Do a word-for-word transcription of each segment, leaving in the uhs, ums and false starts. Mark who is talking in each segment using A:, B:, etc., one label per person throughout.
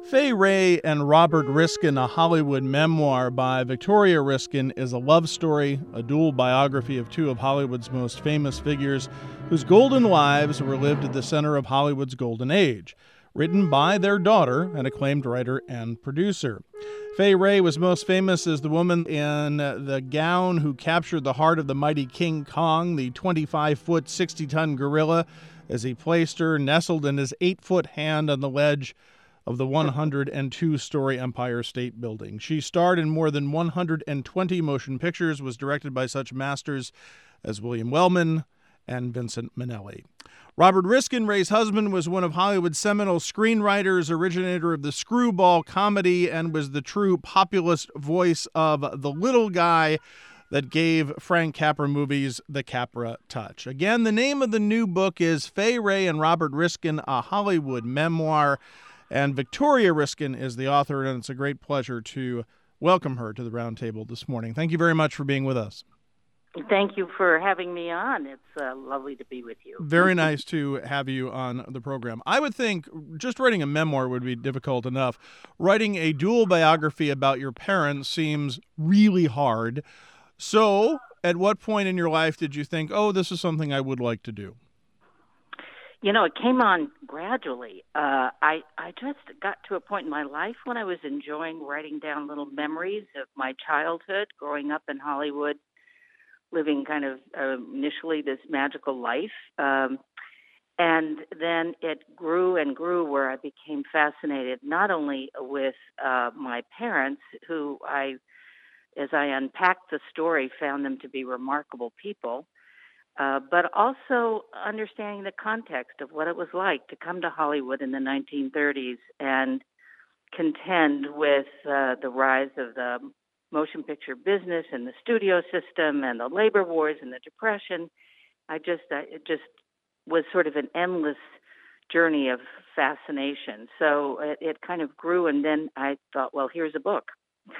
A: Fay Wray and Robert Riskin, a Hollywood memoir by Victoria Riskin, is a love story, a dual biography of two of Hollywood's most famous figures whose golden lives were lived at the center of Hollywood's golden age, written by their daughter, an acclaimed writer and producer. Fay Wray was most famous as the woman in the gown who captured the heart of the mighty King Kong, the twenty-five-foot, sixty-ton gorilla, as he placed her nestled in his eight-foot hand on the ledge of the one hundred two story Empire State Building. She starred in more than one hundred twenty motion pictures, was directed by such masters as William Wellman and Vincent Minnelli. Robert Riskin, Ray's husband, was one of Hollywood's seminal screenwriters, originator of the screwball comedy, and was the true populist voice of the little guy that gave Frank Capra movies the Capra touch. Again, the name of the new book is Fay Wray and Robert Riskin, a Hollywood memoir. And Victoria Riskin is the author, and it's a great pleasure to welcome her to the roundtable this morning. Thank you very much for being with us.
B: Thank you for having me on. It's uh, lovely to be with you.
A: Very nice to have you on the program. I would think just writing a memoir would be difficult enough. Writing a dual biography about your parents seems really hard. So, at what point in your life did you think, oh, this is something I would like to do?
B: You know, it came on gradually. Uh, I, I just got to a point in my life when I was enjoying writing down little memories of my childhood, growing up in Hollywood, living kind of uh, initially this magical life. Um, and then it grew and grew where I became fascinated not only with uh, my parents, who I, as I unpacked the story, found them to be remarkable people, Uh, but also understanding the context of what it was like to come to Hollywood in the nineteen thirties and contend with uh, the rise of the motion picture business and the studio system and the labor wars and the Depression. I just, uh, it just was sort of an endless journey of fascination. So it, it kind of grew, and then I thought, well, here's a book.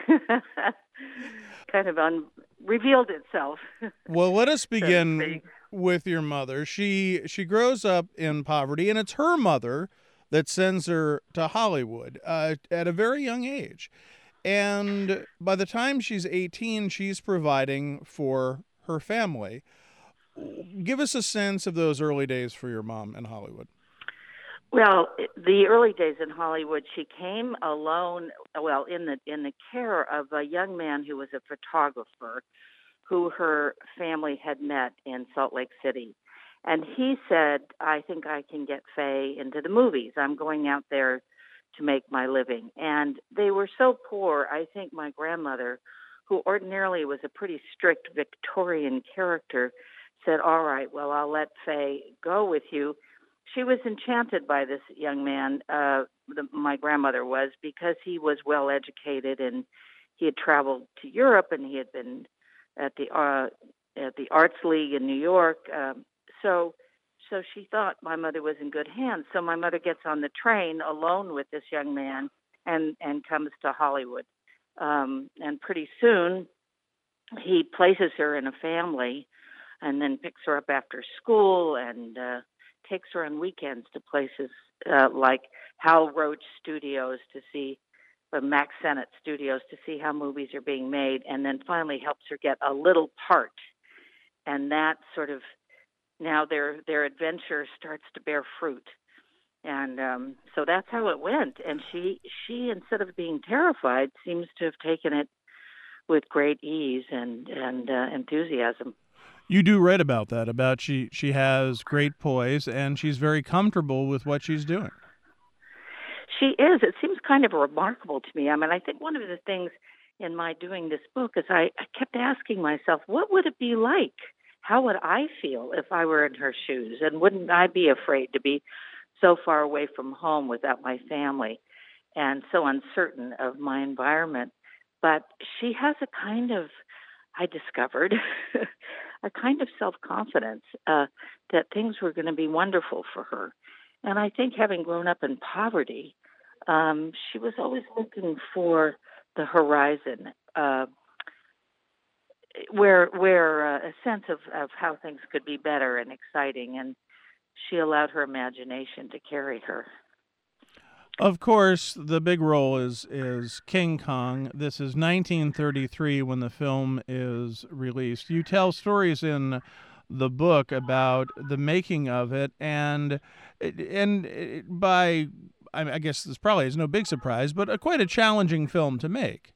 B: kind of un- revealed itself.
A: Well, let us begin with your mother. She she grows up in poverty, and it's her mother that sends her to Hollywood uh, at a very young age. And by the time she's eighteen, she's providing for her family. Give us a sense of those early days for your mom in Hollywood.
B: Well, the early days in Hollywood, she came alone, well, in the in the care of a young man who was a photographer who her family had met in Salt Lake City. And he said, I think I can get Fay into the movies. I'm going out there to make my living. And they were so poor, I think my grandmother, who ordinarily was a pretty strict Victorian character, said, all right, well, I'll let Fay go with you. She was enchanted by this young man, uh, the, my grandmother was, because he was well educated and he had traveled to Europe and he had been at the uh, at the Arts League in New York. Um, so, so she thought my mother was in good hands. So my mother gets on the train alone with this young man and and comes to Hollywood. Um, and pretty soon, he places her in a family, and then picks her up after school and uh, takes her on weekends to places uh, like Hal Roach Studios to see, or Max Sennett Studios to see how movies are being made, and then finally helps her get a little part. And that sort of, now their their adventure starts to bear fruit. And um, so that's how it went. And she, she, instead of being terrified, seems to have taken it with great ease and, and uh, enthusiasm.
A: You do write about that, about she, she has great poise and she's very comfortable with what she's doing.
B: She is. It seems kind of remarkable to me. I mean, I think one of the things in my doing this book is I, I kept asking myself, what would it be like? How would I feel if I were in her shoes? And wouldn't I be afraid to be so far away from home without my family and so uncertain of my environment? But she has a kind of, I discovered, a kind of self-confidence uh, that things were going to be wonderful for her. And I think having grown up in poverty, um, she was always looking for the horizon, uh, where where uh, a sense of, of how things could be better and exciting. And she allowed her imagination to carry her.
A: Of course, the big role is is King Kong. This is nineteen thirty-three when the film is released. You tell stories in the book about the making of it, and and by I I guess this probably is no big surprise, but a, quite a challenging film to make.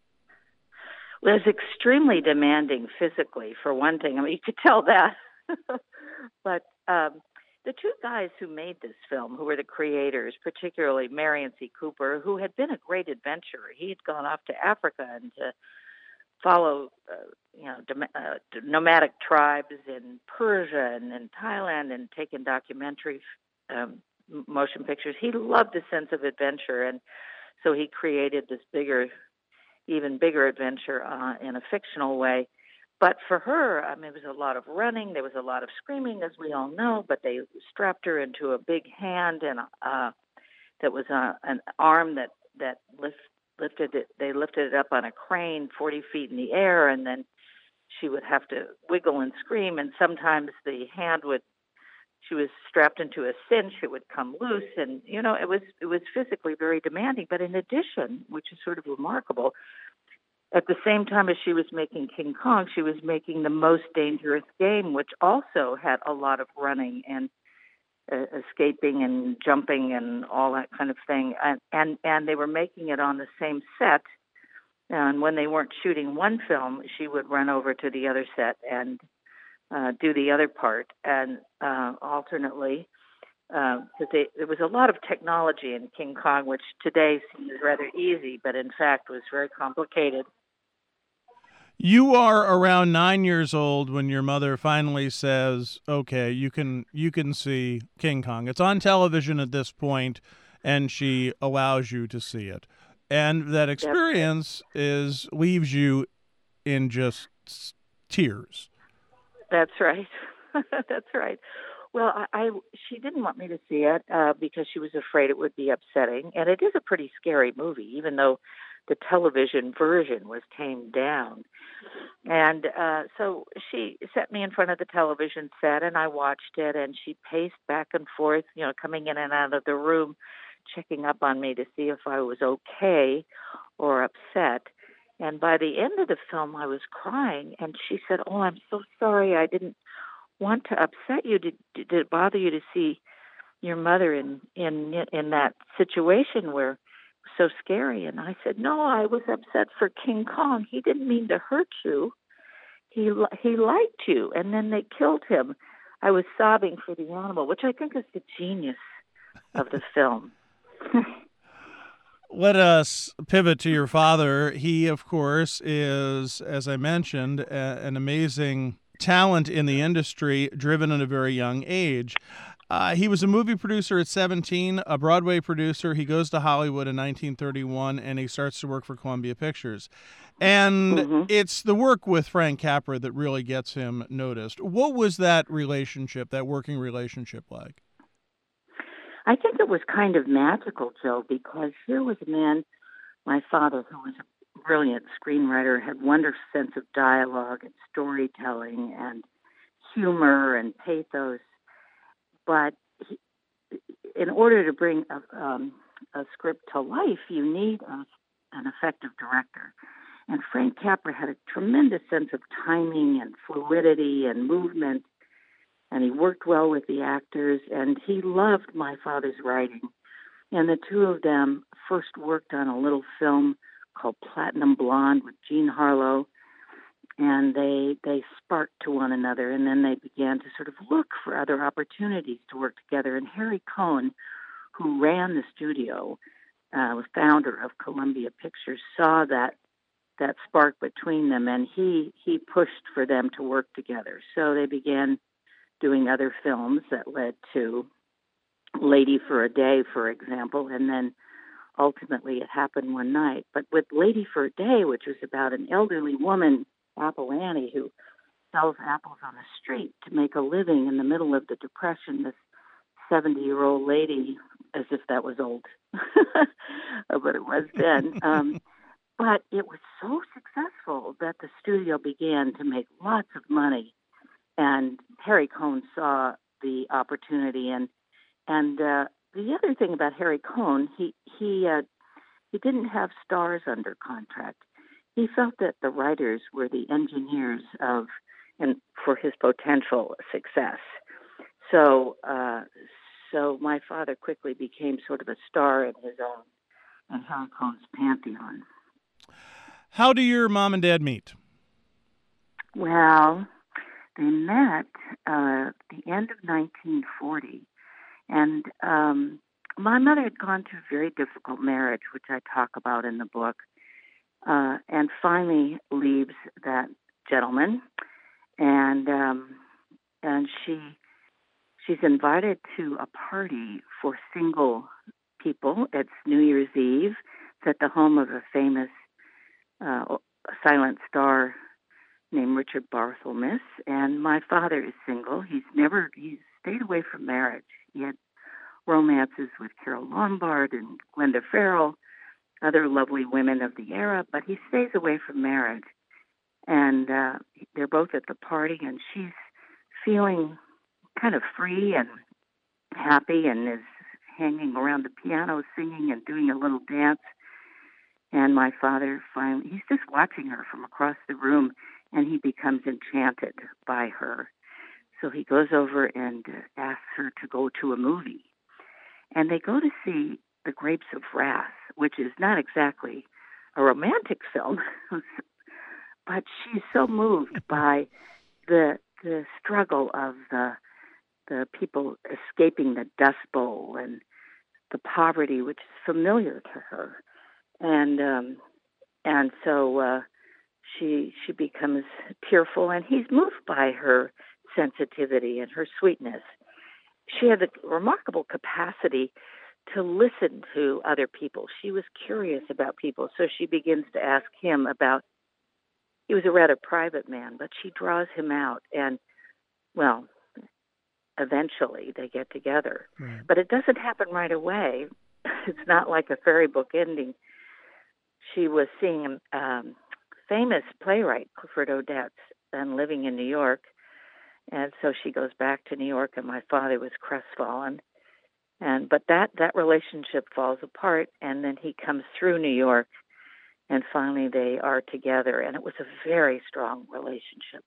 B: It was extremely demanding physically, for one thing. I mean, you could tell that. But um, the two guys who made this film, who were the creators, particularly Marion C. Cooper, who had been a great adventurer. He had gone off to Africa and to follow, uh, you know, dom- uh, nomadic tribes in Persia and in Thailand and taken documentary um, motion pictures. He loved the sense of adventure, and so he created this bigger, even bigger adventure uh, in a fictional way. But for her, I mean, it was a lot of running. There was a lot of screaming, as we all know. But they strapped her into a big hand and uh, that was uh, an arm that that lift, lifted it. They lifted it up on a crane, forty feet in the air, and then she would have to wiggle and scream. And sometimes the hand would. She was strapped into a cinch; it would come loose, and you know, it was it was physically very demanding. But in addition, which is sort of remarkable, at the same time as she was making King Kong, she was making The Most Dangerous Game, which also had a lot of running and uh, escaping and jumping and all that kind of thing. And, and and they were making it on the same set. And when they weren't shooting one film, she would run over to the other set and uh, do the other part, and uh, alternately. Because uh, there was a lot of technology in King Kong, which today seems rather easy, but in fact was very complicated.
A: You are around nine years old when your mother finally says, "Okay, you can you can see King Kong." It's on television at this point, and she allows you to see it. And that
B: That's
A: experience is leaves you in just tears.
B: that's right. That's right. Well, I, I she didn't want me to see it uh, because she was afraid it would be upsetting, and it is a pretty scary movie, even though the television version was tamed down. And uh, so she set me in front of the television set, and I watched it. And she paced back and forth, you know, coming in and out of the room, checking up on me to see if I was okay or upset. And by the end of the film, I was crying, and she said, "Oh, I'm so sorry. I didn't want to upset you. Did, did it bother you to see your mother in in in that situation where it was so scary?" And I said, "No, I was upset for King Kong. He didn't mean to hurt you. He li- he liked you, and then they killed him." I was sobbing for the animal, which I think is the genius of the film.
A: Let us pivot to your father. He, of course, is, as I mentioned, a, an amazing talent in the industry, driven at a very young age. Uh, he was a movie producer at seventeen, a Broadway producer. He goes to Hollywood in nineteen thirty-one, and he starts to work for Columbia Pictures. And
B: hmm
A: it's the work with Frank Capra that really gets him noticed. What was that relationship, that working relationship like?
B: I think it was kind of magical, Joe, because here was a man, my father, who was a brilliant screenwriter, had wonderful sense of dialogue and storytelling and humor and pathos. But he, in order to bring a, um, a script to life, you need a, an effective director. And Frank Capra had a tremendous sense of timing and fluidity and movement, and he worked well with the actors, and he loved my father's writing. And the two of them first worked on a little film called Platinum Blonde with Jean Harlow, and they they sparked to one another, and then they began to sort of look for other opportunities to work together. And Harry Cohn, who ran the studio, uh, was founder of Columbia Pictures, saw that that spark between them, and he he pushed for them to work together. So they began doing other films that led to Lady for a Day, for example, and then ultimately it happened one night. But with Lady for a Day, which was about an elderly woman, Apple Annie, who sells apples on the street to make a living in the middle of the Depression, this seventy-year-old lady, as if that was old, but it was then. Um, but it was so successful that the studio began to make lots of money, and Harry Cohn saw the opportunity, and and uh, the other thing about Harry Cohn, he he uh, he didn't have stars under contract. He felt that the writers were the engineers of and for his potential success. So uh, so my father quickly became sort of a star in his own in Harry Cohn's pantheon.
A: How do your mom and dad meet?
B: Well, they met uh, at the end of nineteen forty, and um, my mother had gone through a very difficult marriage, which I talk about in the book, uh, and finally leaves that gentleman, and um, and she she's invited to a party for single people. It's New Year's Eve. It's at the home of a famous uh, silent star named Richard Barthelmess, and my father is single. He's never he's stayed away from marriage. He had romances with Carole Lombard and Glenda Farrell, other lovely women of the era, but he stays away from marriage. And uh, they're both at the party, and she's feeling kind of free and happy and is hanging around the piano, singing and doing a little dance. And my father finally, he's just watching her from across the room, and he becomes enchanted by her. So he goes over and uh, asks her to go to a movie. And they go to see The Grapes of Wrath, which is not exactly a romantic film, but she's so moved by the the struggle of the the people escaping the Dust Bowl and the poverty, which is familiar to her. And um, and so uh, she she becomes tearful, and he's moved by her sensitivity and her sweetness. She had a remarkable capacity to listen to other people. She was curious about people, so she begins to ask him about. He was a rather private man, but she draws him out, and well, eventually they get together.
A: Right.
B: But it doesn't happen right away. It's not like a fairy book ending. She was seeing a um, famous playwright, Clifford Odets, and living in New York. And so she goes back to New York, and my father was crestfallen. And but that, that relationship falls apart, and then he comes through New York, and finally they are together. And it was a very strong relationship,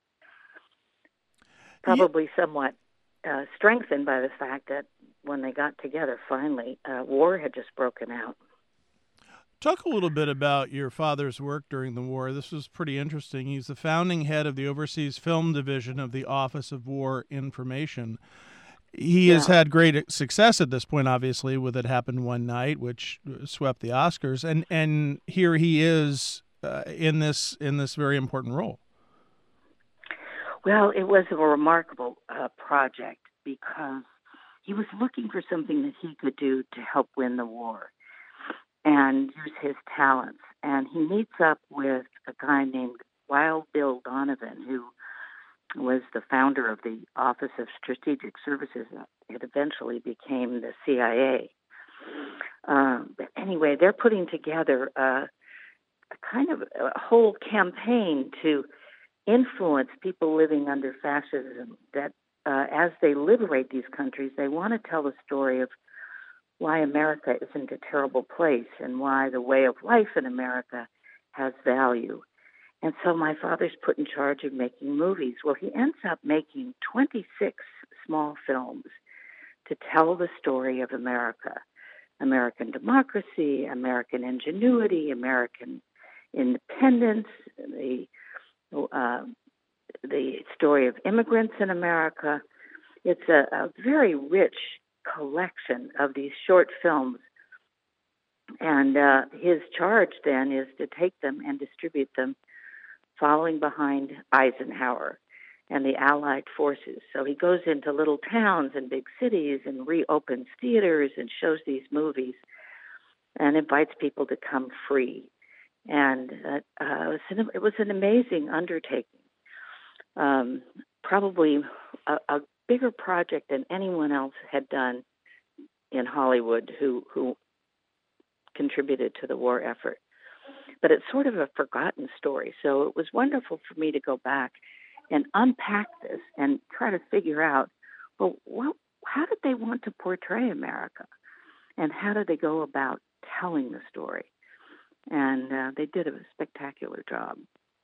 B: probably yeah. somewhat uh, strengthened by the fact that when they got together, finally, uh, war had just broken out.
A: Talk a little bit about your father's work during the war. This was pretty interesting. He's the founding head of the Overseas Film Division of the Office of War Information. He
B: yeah.
A: has had great success at this point, obviously, with It Happened One Night, which swept the Oscars, and and here he is uh, in this in this very important role.
B: Well, it was a remarkable uh, project because he was looking for something that he could do to help win the war and use his talents. And he meets up with a guy named Wild Bill Donovan, who was the founder of the Office of Strategic Services. It eventually became the C I A. Um, but anyway, they're putting together a, a kind of a whole campaign to influence people living under fascism, that uh, as they liberate these countries, they want to tell the story of why America isn't a terrible place and why the way of life in America has value. And so my father's put in charge of making movies. Well, he ends up making twenty-six small films to tell the story of America, American democracy, American ingenuity, American independence, the uh, the story of immigrants in America. It's a, a very rich collection of these short films. And uh, his charge then is to take them and distribute them following behind Eisenhower and the Allied forces. So he goes into little towns and big cities and reopens theaters and shows these movies and invites people to come free. And uh, uh, it, was an, it was an amazing undertaking, um, probably a, a bigger project than anyone else had done in Hollywood who, who contributed to the war effort. But it's sort of a forgotten story. So it was wonderful for me to go back and unpack this and try to figure out, well, what, how did they want to portray America? and how do they go about telling the story? And uh, they did a spectacular job.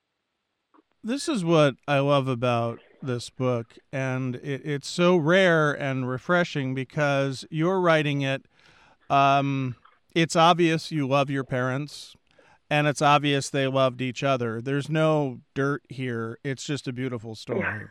A: This is what I love about this book, and it, it's so rare and refreshing because you're writing it. Um, it's obvious you love your parents, and it's obvious they loved each other. There's no dirt here. It's just a beautiful story.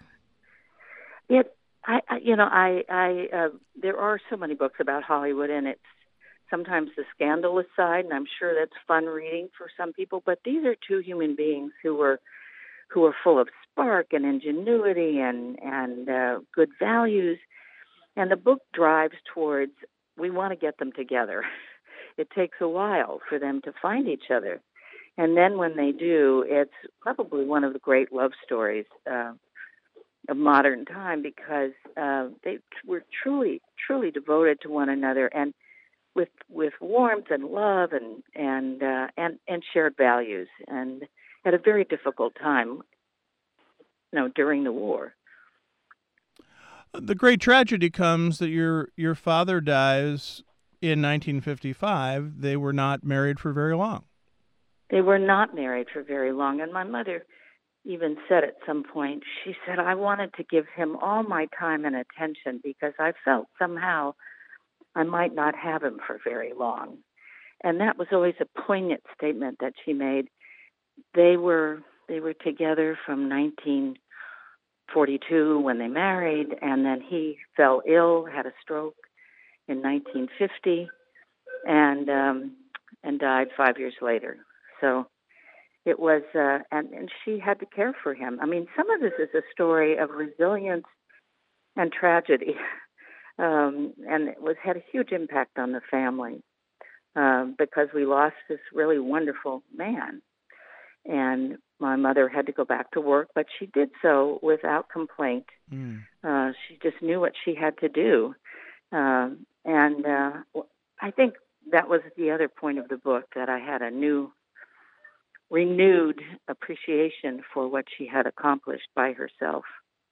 B: It, I, I you know, I, I, uh, there are so many books about Hollywood, and it's sometimes the scandalous side, and I'm sure that's fun reading for some people. But these are two human beings who were, who were full of spark and ingenuity and and uh, good values, and the book drives towards we want to get them together. It takes a while for them to find each other, and then when they do, it's probably one of the great love stories Uh, of modern time because uh, they were truly, truly devoted to one another, and with with warmth and love and and uh, and and shared values, and at a very difficult time, you know, during the war.
A: The great tragedy comes that your your father dies in nineteen fifty-five. They were not married for very long.
B: They were not married for very long, and my mother even said at some point, she said, I wanted to give him all my time and attention because I felt somehow I might not have him for very long. And that was always a poignant statement that she made. They were they were together from nineteen forty-two when they married, and then he fell ill, had a stroke in nineteen fifty, and um, and died five years later. So it was, uh, and, and she had to care for him. I mean, some of this is a story of resilience and tragedy, um, and it was had a huge impact on the family um, because we lost this really wonderful man. And my mother had to go back to work, but she did so without complaint. Mm. Uh, she just knew what she had to do. Um, and uh, I think that was the other point of the book, that I had a new renewed appreciation for what she had accomplished by herself.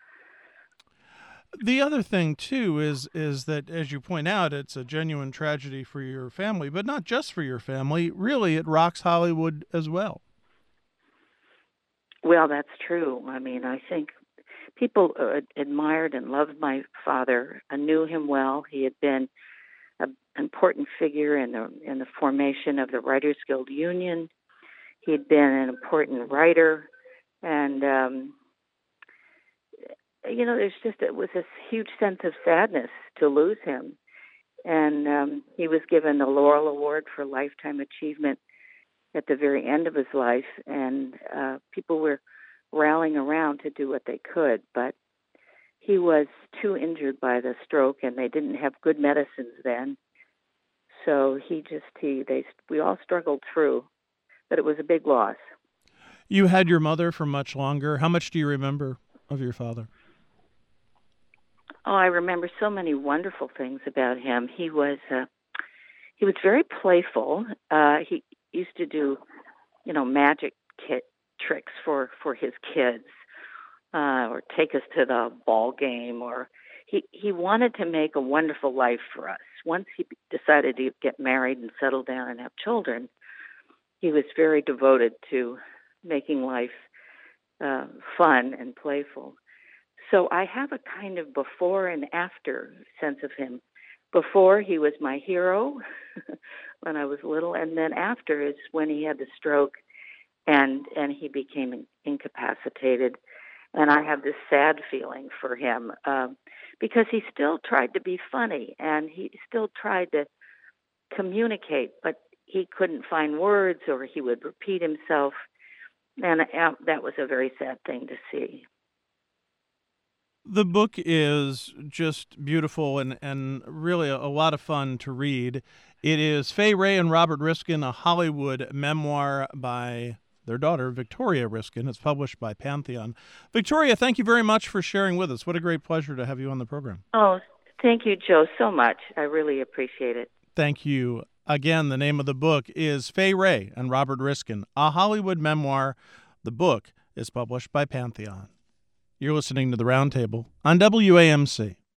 A: The other thing, too, is is that, as you point out, it's a genuine tragedy for your family, but not just for your family. Really, it rocks Hollywood as well.
B: Well, that's true. I mean, I think people uh, admired and loved my father, uh, knew him well. He had been an important figure in the in the formation of the Writers Guild Union. He'd been an important writer, and um, you know, there's just it was this huge sense of sadness to lose him. And um, he was given the Laurel Award for Lifetime Achievement at the very end of his life, and uh, people were rallying around to do what they could, but he was too injured by the stroke, and they didn't have good medicines then. So he just he they we all struggled through. But it was a big loss.
A: You had your mother for much longer. How much do you remember of your father?
B: Oh, I remember so many wonderful things about him. He was uh, he was very playful. Uh, he used to do, you know, magic kit tricks for, for his kids, uh, or take us to the ball game, or he he wanted to make a wonderful life for us. Once he decided to get married and settle down and have children, he was very devoted to making life uh, fun and playful. So I have a kind of before and after sense of him. Before, he was my hero when I was little, and then after is when he had the stroke and and he became incapacitated. And I have this sad feeling for him um, because he still tried to be funny, and he still tried to communicate, but he couldn't find words, or he would repeat himself, and uh, that was a very sad thing to see.
A: The book is just beautiful and, and really a, a lot of fun to read. It is Fay Wray and Robert Riskin, a Hollywood memoir by their daughter, Victoria Riskin. It's published by Pantheon. Victoria, thank you very much for sharing with us. What a great pleasure to have you on the program.
B: Oh, thank you, Joe, so much. I really appreciate it.
A: Thank you. Again, the name of the book is Fay Wray and Robert Riskin, a Hollywood memoir. The book is published by Pantheon. You're listening to The Roundtable on W A M C.